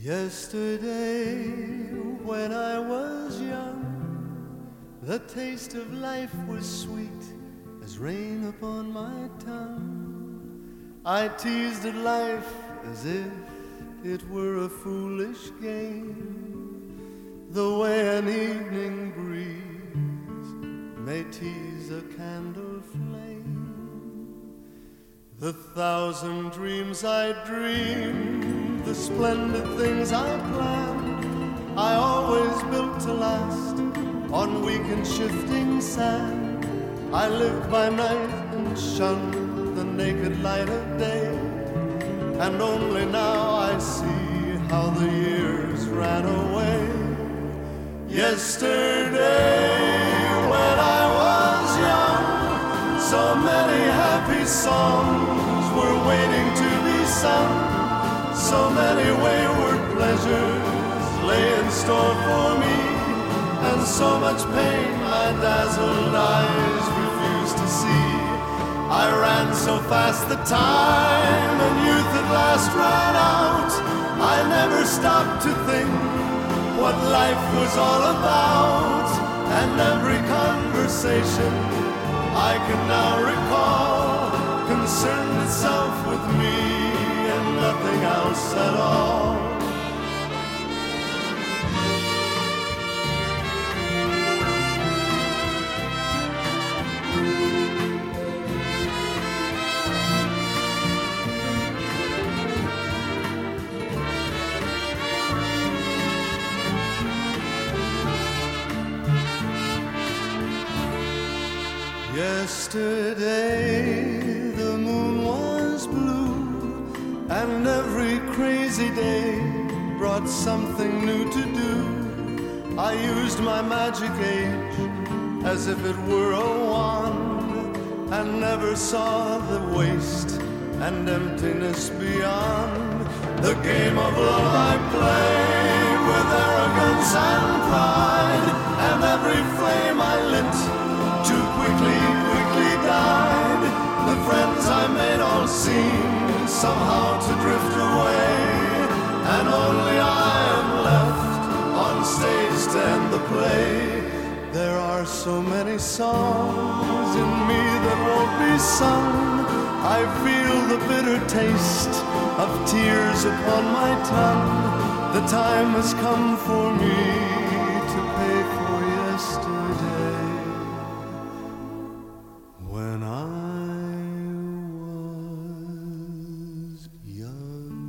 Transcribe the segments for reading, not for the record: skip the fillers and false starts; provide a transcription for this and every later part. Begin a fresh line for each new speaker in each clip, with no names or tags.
Yesterday, when I was young, the taste of life was sweet as rain upon my tongue. I teased at life as if it were a foolish game, the way an evening breeze may tease a candle flame. The thousand dreams I dreamed, the splendid things I planned, I always built to last on weak and shifting sand. I lived by night and shunned the naked light of day, and only now I see how the years ran away. Yesterday, when I was young, so many happy songs were waiting to be sung. So many wayward pleasures lay in store for me, and so much pain my dazzled eyes refused to see. I ran so fast the time and youth at last ran out. I never stopped to think what life was all about, and every conversation I can now recall concerned itself with me and nothing else at all. Yesterday the moon was blue, and every crazy day brought something new to do. I used my magic age as if it were a wand, and never saw the waste and emptiness beyond. The game of love I played with arrogance and pride, and every flame I lit too quickly died. The friends I made all seemed somehow to drift away, and only I am left on stage to end the play. There are so many songs in me that won't be sung. I feel the bitter taste of tears upon my tongue. The time has come for me to pay for yesterday, when I was young.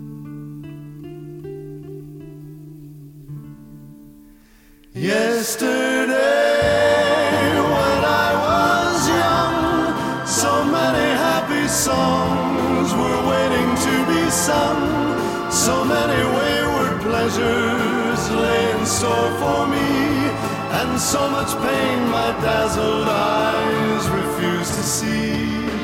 Yesterday, when I was young, so many happy songs were waiting to be sung. So many wayward pleasures lay in store for me, and so much pain my dazzled eyes refused to see.